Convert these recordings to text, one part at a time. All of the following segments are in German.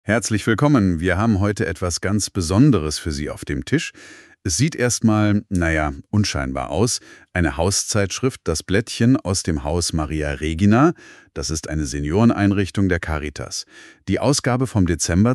Herzlich willkommen. Wir haben heute etwas ganz Besonderes für Sie auf dem Tisch. Es sieht erstmal, unscheinbar aus. Eine Hauszeitschrift, das Blättchen aus dem Haus Maria Regina. Das ist eine Senioreneinrichtung der Caritas. Die Ausgabe vom Dezember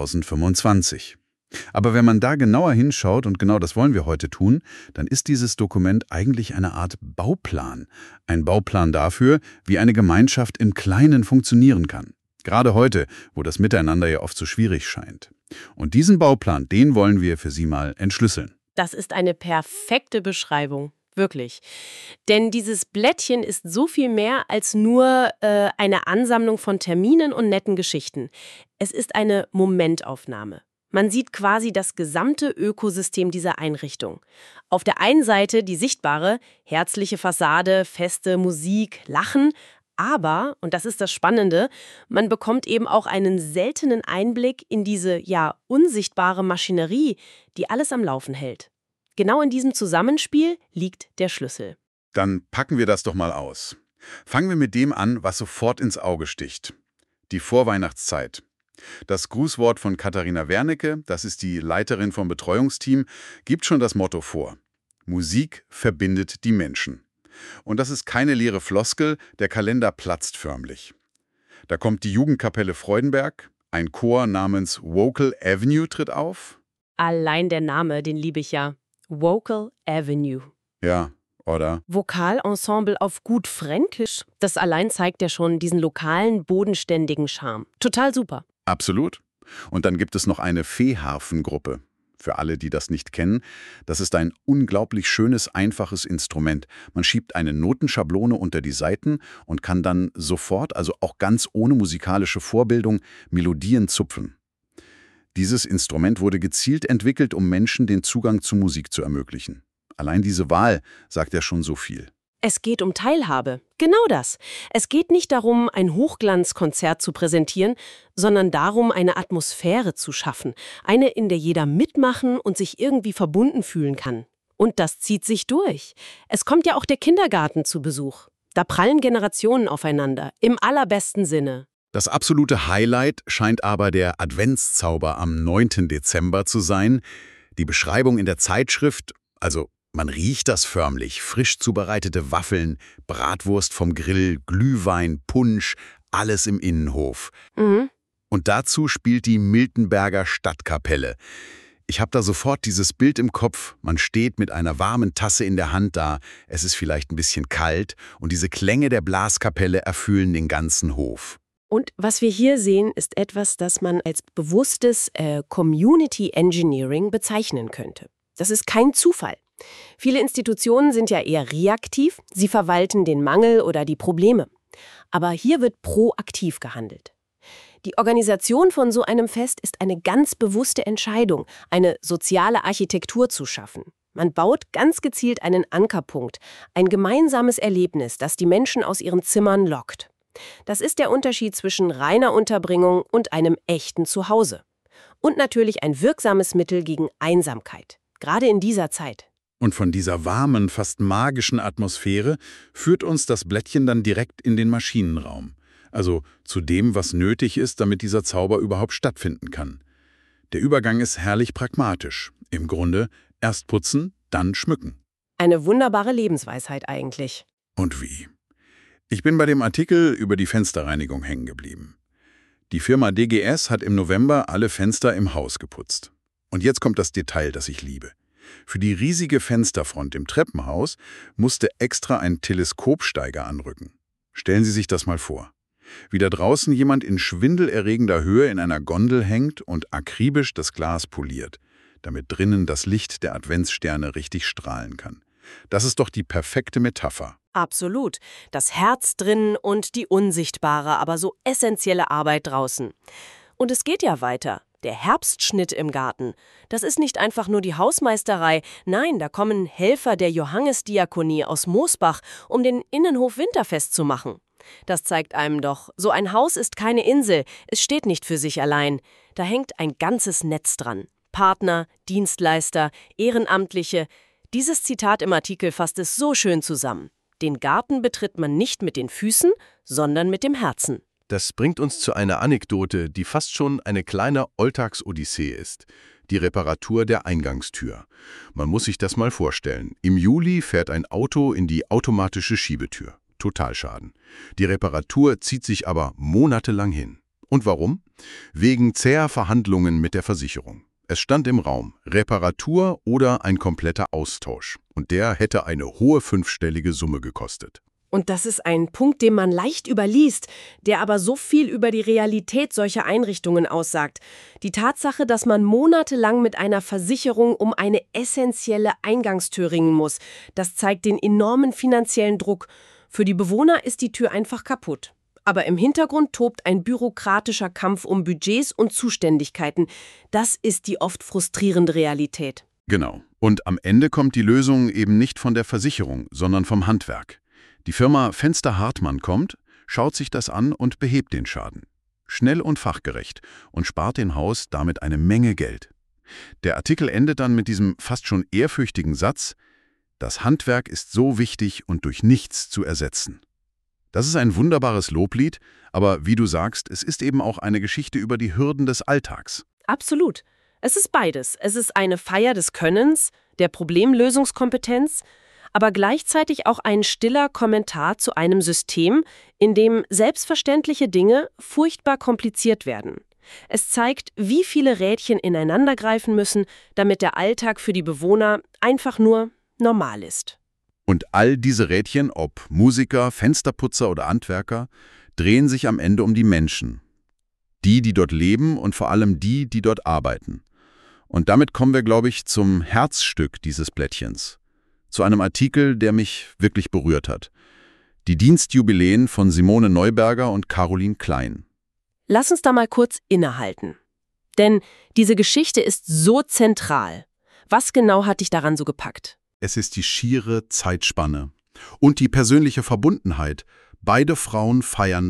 2025. Aber wenn man da genauer hinschaut, und genau das wollen wir heute tun, dann ist dieses Dokument eigentlich eine Art Bauplan. Ein Bauplan dafür, wie eine Gemeinschaft im Kleinen funktionieren kann. Gerade heute, wo das Miteinander ja oft so schwierig scheint. Und diesen Bauplan, den wollen wir für Sie mal entschlüsseln. Das ist eine perfekte Beschreibung, wirklich. Denn dieses Blättchen ist so viel mehr als nur eine Ansammlung von Terminen und netten Geschichten. Es ist eine Momentaufnahme. Man sieht quasi das gesamte Ökosystem dieser Einrichtung. Auf der einen Seite die sichtbare, herzliche Fassade, Feste, Musik, Lachen. Aber, und das ist das Spannende, man bekommt eben auch einen seltenen Einblick in diese, unsichtbare Maschinerie, die alles am Laufen hält. Genau in diesem Zusammenspiel liegt der Schlüssel. Dann packen wir das doch mal aus. Fangen wir mit dem an, was sofort ins Auge sticht. Die Vorweihnachtszeit. Das Grußwort von Katharina Wernicke, das ist die Leiterin vom Betreuungsteam, gibt schon das Motto vor. Musik verbindet die Menschen. Und das ist keine leere Floskel, der Kalender platzt förmlich. Da kommt die Jugendkapelle Freudenberg, ein Chor namens Vocal Avenue tritt auf. Allein der Name, den liebe ich ja. Vocal Avenue. Ja, oder? Vokalensemble auf gut Fränkisch. Das allein zeigt ja schon diesen lokalen, bodenständigen Charme. Total super. Absolut. Und dann gibt es noch eine Fee-Harfengruppe. Für alle, die das nicht kennen, das ist ein unglaublich schönes, einfaches Instrument. Man schiebt eine Notenschablone unter die Saiten und kann dann sofort, also auch ganz ohne musikalische Vorbildung, Melodien zupfen. Dieses Instrument wurde gezielt entwickelt, um Menschen den Zugang zu Musik zu ermöglichen. Allein diese Wahl sagt ja schon so viel. Es geht um Teilhabe. Genau das. Es geht nicht darum, ein Hochglanzkonzert zu präsentieren, sondern darum, eine Atmosphäre zu schaffen. Eine, in der jeder mitmachen und sich irgendwie verbunden fühlen kann. Und das zieht sich durch. Es kommt ja auch der Kindergarten zu Besuch. Da prallen Generationen aufeinander. Im allerbesten Sinne. Das absolute Highlight scheint aber der Adventszauber am 9. Dezember zu sein. Die Beschreibung in der Zeitschrift, also man riecht das förmlich, frisch zubereitete Waffeln, Bratwurst vom Grill, Glühwein, Punsch, alles im Innenhof. Mhm. Und dazu spielt die Miltenberger Stadtkapelle. Ich habe da sofort dieses Bild im Kopf, man steht mit einer warmen Tasse in der Hand da, es ist vielleicht ein bisschen kalt und diese Klänge der Blaskapelle erfüllen den ganzen Hof. Und was wir hier sehen, ist etwas, das man als bewusstes Community Engineering bezeichnen könnte. Das ist kein Zufall. Viele Institutionen sind ja eher reaktiv, sie verwalten den Mangel oder die Probleme. Aber hier wird proaktiv gehandelt. Die Organisation von so einem Fest ist eine ganz bewusste Entscheidung, eine soziale Architektur zu schaffen. Man baut ganz gezielt einen Ankerpunkt, ein gemeinsames Erlebnis, das die Menschen aus ihren Zimmern lockt. Das ist der Unterschied zwischen reiner Unterbringung und einem echten Zuhause. Und natürlich ein wirksames Mittel gegen Einsamkeit, gerade in dieser Zeit. Und von dieser warmen, fast magischen Atmosphäre führt uns das Blättchen dann direkt in den Maschinenraum. Also zu dem, was nötig ist, damit dieser Zauber überhaupt stattfinden kann. Der Übergang ist herrlich pragmatisch. Im Grunde erst putzen, dann schmücken. Eine wunderbare Lebensweisheit eigentlich. Und wie? Ich bin bei dem Artikel über die Fensterreinigung hängen geblieben. Die Firma DGS hat im November alle Fenster im Haus geputzt. Und jetzt kommt das Detail, das ich liebe. Für die riesige Fensterfront im Treppenhaus musste extra ein Teleskopsteiger anrücken. Stellen Sie sich das mal vor. Wie da draußen jemand in schwindelerregender Höhe in einer Gondel hängt und akribisch das Glas poliert, damit drinnen das Licht der Adventssterne richtig strahlen kann. Das ist doch die perfekte Metapher. Absolut. Das Herz drin und die unsichtbare, aber so essentielle Arbeit draußen. Und es geht ja weiter. Der Herbstschnitt im Garten. Das ist nicht einfach nur die Hausmeisterei. Nein, da kommen Helfer der Johannesdiakonie aus Moosbach, um den Innenhof winterfest zu machen. Das zeigt einem doch, so ein Haus ist keine Insel. Es steht nicht für sich allein. Da hängt ein ganzes Netz dran. Partner, Dienstleister, Ehrenamtliche. Dieses Zitat im Artikel fasst es so schön zusammen. Den Garten betritt man nicht mit den Füßen, sondern mit dem Herzen. Das bringt uns zu einer Anekdote, die fast schon eine kleine Alltagsodyssee ist. Die Reparatur der Eingangstür. Man muss sich das mal vorstellen. Im Juli fährt ein Auto in die automatische Schiebetür. Totalschaden. Die Reparatur zieht sich aber monatelang hin. Und warum? Wegen zäher Verhandlungen mit der Versicherung. Es stand im Raum, Reparatur oder ein kompletter Austausch. Und der hätte eine hohe fünfstellige Summe gekostet. Und das ist ein Punkt, den man leicht überliest, der aber so viel über die Realität solcher Einrichtungen aussagt. Die Tatsache, dass man monatelang mit einer Versicherung um eine essentielle Eingangstür ringen muss, das zeigt den enormen finanziellen Druck. Für die Bewohner ist die Tür einfach kaputt. Aber im Hintergrund tobt ein bürokratischer Kampf um Budgets und Zuständigkeiten. Das ist die oft frustrierende Realität. Genau. Und am Ende kommt die Lösung eben nicht von der Versicherung, sondern vom Handwerk. Die Firma Fenster Hartmann kommt, schaut sich das an und behebt den Schaden. Schnell und fachgerecht und spart dem Haus damit eine Menge Geld. Der Artikel endet dann mit diesem fast schon ehrfürchtigen Satz: Das Handwerk ist so wichtig und durch nichts zu ersetzen. Das ist ein wunderbares Loblied, aber wie du sagst, es ist eben auch eine Geschichte über die Hürden des Alltags. Absolut. Es ist beides. Es ist eine Feier des Könnens, der Problemlösungskompetenz, aber gleichzeitig auch ein stiller Kommentar zu einem System, in dem selbstverständliche Dinge furchtbar kompliziert werden. Es zeigt, wie viele Rädchen ineinandergreifen müssen, damit der Alltag für die Bewohner einfach nur normal ist. Und all diese Rädchen, ob Musiker, Fensterputzer oder Handwerker, drehen sich am Ende um die Menschen. Die dort leben und vor allem die dort arbeiten. Und damit kommen wir, glaube ich, zum Herzstück dieses Blättchens. Zu einem Artikel, der mich wirklich berührt hat. Die Dienstjubiläen von Simone Neuberger und Caroline Klein. Lass uns da mal kurz innehalten. Denn diese Geschichte ist so zentral. Was genau hat dich daran so gepackt? Es ist die schiere Zeitspanne und die persönliche Verbundenheit. Beide Frauen feiern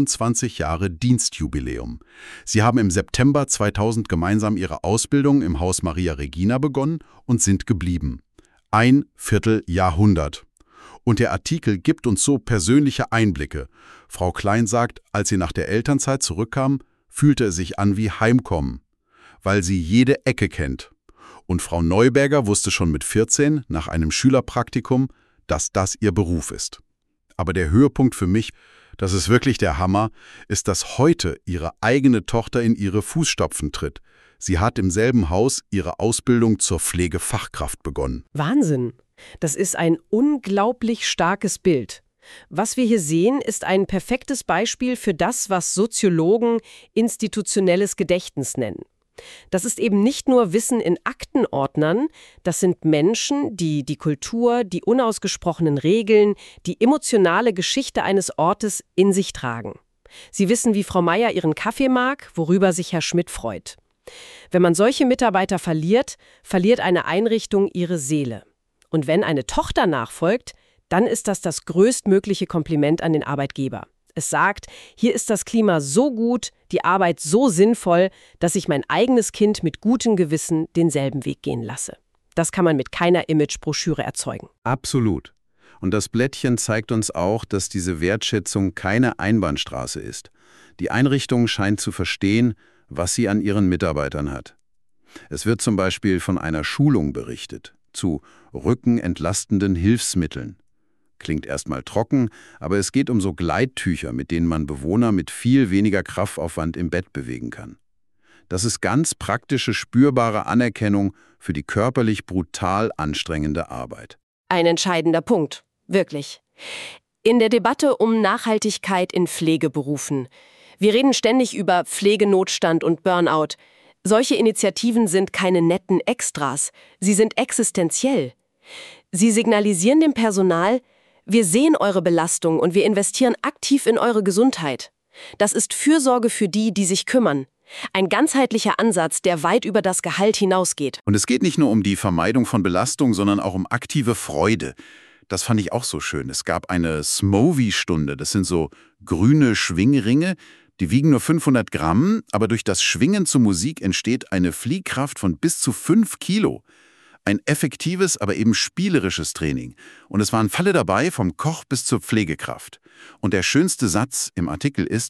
25 Jahre Dienstjubiläum. Sie haben im September 2000 gemeinsam ihre Ausbildung im Haus Maria Regina begonnen und sind geblieben. Ein Vierteljahrhundert. Und der Artikel gibt uns so persönliche Einblicke. Frau Klein sagt, als sie nach der Elternzeit zurückkam, fühlte es sich an wie Heimkommen, weil sie jede Ecke kennt. Und Frau Neuberger wusste schon mit 14, nach einem Schülerpraktikum, dass das ihr Beruf ist. Aber der Höhepunkt für mich, das ist wirklich der Hammer, ist, dass heute ihre eigene Tochter in ihre Fußstapfen tritt. Sie hat im selben Haus ihre Ausbildung zur Pflegefachkraft begonnen. Wahnsinn! Das ist ein unglaublich starkes Bild. Was wir hier sehen, ist ein perfektes Beispiel für das, was Soziologen institutionelles Gedächtnis nennen. Das ist eben nicht nur Wissen in Aktenordnern, das sind Menschen, die die Kultur, die unausgesprochenen Regeln, die emotionale Geschichte eines Ortes in sich tragen. Sie wissen, wie Frau Meier ihren Kaffee mag, worüber sich Herr Schmidt freut. Wenn man solche Mitarbeiter verliert, verliert eine Einrichtung ihre Seele. Und wenn eine Tochter nachfolgt, dann ist das größtmögliche Kompliment an den Arbeitgeber. Es sagt, hier ist das Klima so gut, die Arbeit so sinnvoll, dass ich mein eigenes Kind mit gutem Gewissen denselben Weg gehen lasse. Das kann man mit keiner Imagebroschüre erzeugen. Absolut. Und das Blättchen zeigt uns auch, dass diese Wertschätzung keine Einbahnstraße ist. Die Einrichtung scheint zu verstehen, was sie an ihren Mitarbeitern hat. Es wird zum Beispiel von einer Schulung berichtet, zu rückenentlastenden Hilfsmitteln. Klingt erstmal trocken, aber es geht um so Gleittücher, mit denen man Bewohner mit viel weniger Kraftaufwand im Bett bewegen kann. Das ist ganz praktische, spürbare Anerkennung für die körperlich brutal anstrengende Arbeit. Ein entscheidender Punkt, wirklich. In der Debatte um Nachhaltigkeit in Pflegeberufen. Wir reden ständig über Pflegenotstand und Burnout. Solche Initiativen sind keine netten Extras, sie sind existenziell. Sie signalisieren dem Personal, wir sehen eure Belastung und wir investieren aktiv in eure Gesundheit. Das ist Fürsorge für die, die sich kümmern. Ein ganzheitlicher Ansatz, der weit über das Gehalt hinausgeht. Und es geht nicht nur um die Vermeidung von Belastung, sondern auch um aktive Freude. Das fand ich auch so schön. Es gab eine Smovie-Stunde. Das sind so grüne Schwingringe, die wiegen nur 500 Gramm, aber durch das Schwingen zur Musik entsteht eine Fliehkraft von bis zu 5 Kilo. Ein effektives, aber eben spielerisches Training. Und es waren Fälle dabei, vom Koch bis zur Pflegekraft. Und der schönste Satz im Artikel ist,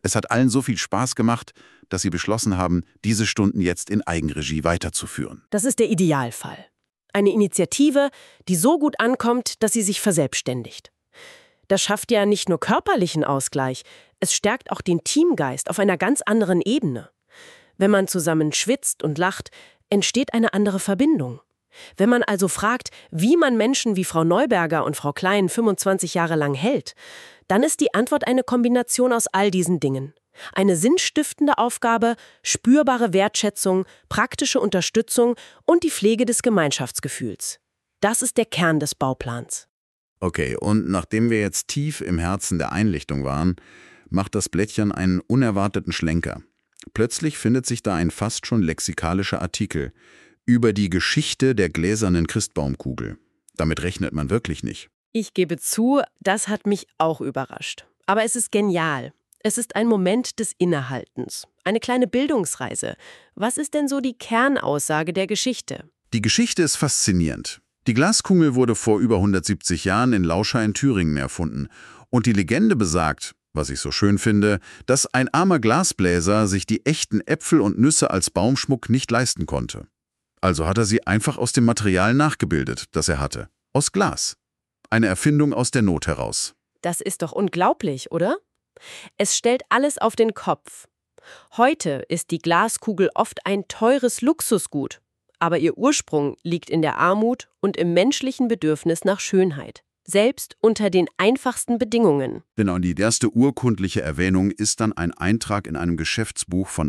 Es hat allen so viel Spaß gemacht, dass sie beschlossen haben, diese Stunden jetzt in Eigenregie weiterzuführen. Das ist der Idealfall. Eine Initiative, die so gut ankommt, dass sie sich verselbstständigt. Das schafft ja nicht nur körperlichen Ausgleich, es stärkt auch den Teamgeist auf einer ganz anderen Ebene. Wenn man zusammen schwitzt und lacht, entsteht eine andere Verbindung. Wenn man also fragt, wie man Menschen wie Frau Neuberger und Frau Klein 25 Jahre lang hält, dann ist die Antwort eine Kombination aus all diesen Dingen. Eine sinnstiftende Aufgabe, spürbare Wertschätzung, praktische Unterstützung und die Pflege des Gemeinschaftsgefühls. Das ist der Kern des Bauplans. Okay, und nachdem wir jetzt tief im Herzen der Einlichtung waren, macht das Blättchen einen unerwarteten Schlenker. Plötzlich findet sich da ein fast schon lexikalischer Artikel über die Geschichte der gläsernen Christbaumkugel. Damit rechnet man wirklich nicht. Ich gebe zu, das hat mich auch überrascht. Aber es ist genial. Es ist ein Moment des Innehaltens. Eine kleine Bildungsreise. Was ist denn so die Kernaussage der Geschichte? Die Geschichte ist faszinierend. Die Glaskugel wurde vor über 170 Jahren in Lauscha in Thüringen erfunden. Und die Legende besagt, was ich so schön finde, dass ein armer Glasbläser sich die echten Äpfel und Nüsse als Baumschmuck nicht leisten konnte. Also hat er sie einfach aus dem Material nachgebildet, das er hatte. Aus Glas. Eine Erfindung aus der Not heraus. Das ist doch unglaublich, oder? Es stellt alles auf den Kopf. Heute ist die Glaskugel oft ein teures Luxusgut. Aber ihr Ursprung liegt in der Armut und im menschlichen Bedürfnis nach Schönheit. Selbst unter den einfachsten Bedingungen. Genau, und die erste urkundliche Erwähnung ist dann ein Eintrag in einem Geschäftsbuch von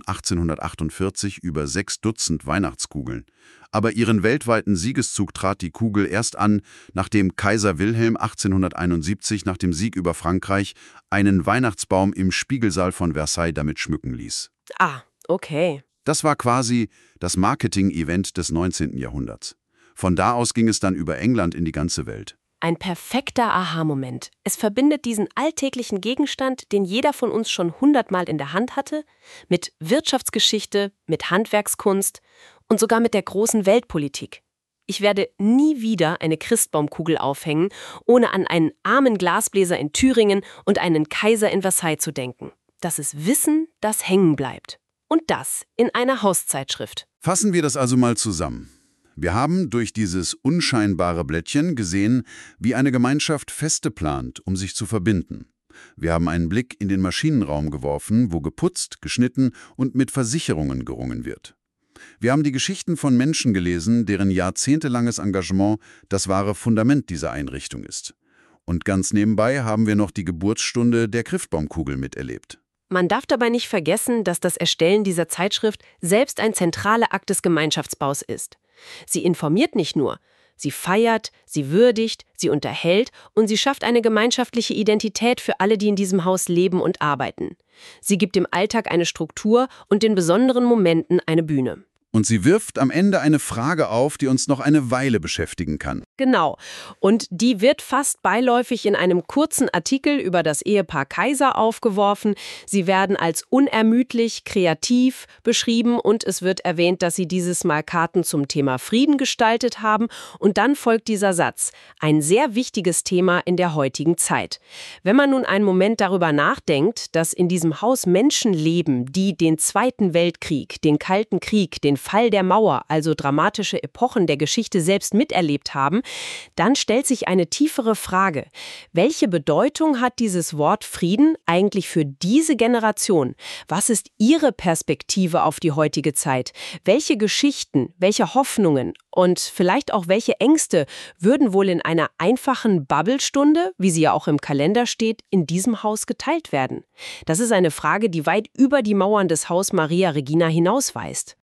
1848 über 6 Dutzend Weihnachtskugeln. Aber ihren weltweiten Siegeszug trat die Kugel erst an, nachdem Kaiser Wilhelm 1871 nach dem Sieg über Frankreich einen Weihnachtsbaum im Spiegelsaal von Versailles damit schmücken ließ. Ah, okay. Das war quasi das Marketing-Event des 19. Jahrhunderts. Von da aus ging es dann über England in die ganze Welt. Ein perfekter Aha-Moment. Es verbindet diesen alltäglichen Gegenstand, den jeder von uns schon 100-mal in der Hand hatte, mit Wirtschaftsgeschichte, mit Handwerkskunst und sogar mit der großen Weltpolitik. Ich werde nie wieder eine Christbaumkugel aufhängen, ohne an einen armen Glasbläser in Thüringen und einen Kaiser in Versailles zu denken. Das ist Wissen, das hängen bleibt. Und das in einer Hauszeitschrift. Fassen wir das also mal zusammen. Wir haben durch dieses unscheinbare Blättchen gesehen, wie eine Gemeinschaft Feste plant, um sich zu verbinden. Wir haben einen Blick in den Maschinenraum geworfen, wo geputzt, geschnitten und mit Versicherungen gerungen wird. Wir haben die Geschichten von Menschen gelesen, deren jahrzehntelanges Engagement das wahre Fundament dieser Einrichtung ist. Und ganz nebenbei haben wir noch die Geburtsstunde der Christbaumkugel miterlebt. Man darf dabei nicht vergessen, dass das Erstellen dieser Zeitschrift selbst ein zentraler Akt des Gemeinschaftsbaus ist. Sie informiert nicht nur, sie feiert, sie würdigt, sie unterhält und sie schafft eine gemeinschaftliche Identität für alle, die in diesem Haus leben und arbeiten. Sie gibt dem Alltag eine Struktur und den besonderen Momenten eine Bühne. Und sie wirft am Ende eine Frage auf, die uns noch eine Weile beschäftigen kann. Genau. Und die wird fast beiläufig in einem kurzen Artikel über das Ehepaar Kaiser aufgeworfen. Sie werden als unermüdlich, kreativ beschrieben und es wird erwähnt, dass sie dieses Mal Karten zum Thema Frieden gestaltet haben. Und dann folgt dieser Satz: Ein sehr wichtiges Thema in der heutigen Zeit. Wenn man nun einen Moment darüber nachdenkt, dass in diesem Haus Menschen leben, die den Zweiten Weltkrieg, den Kalten Krieg, den Fall der Mauer, also dramatische Epochen der Geschichte selbst miterlebt haben, dann stellt sich eine tiefere Frage. Welche Bedeutung hat dieses Wort Frieden eigentlich für diese Generation? Was ist ihre Perspektive auf die heutige Zeit? Welche Geschichten, welche Hoffnungen und vielleicht auch welche Ängste würden wohl in einer einfachen Bubblestunde, wie sie ja auch im Kalender steht, in diesem Haus geteilt werden? Das ist eine Frage, die weit über die Mauern des Haus Maria Regina hinausweist.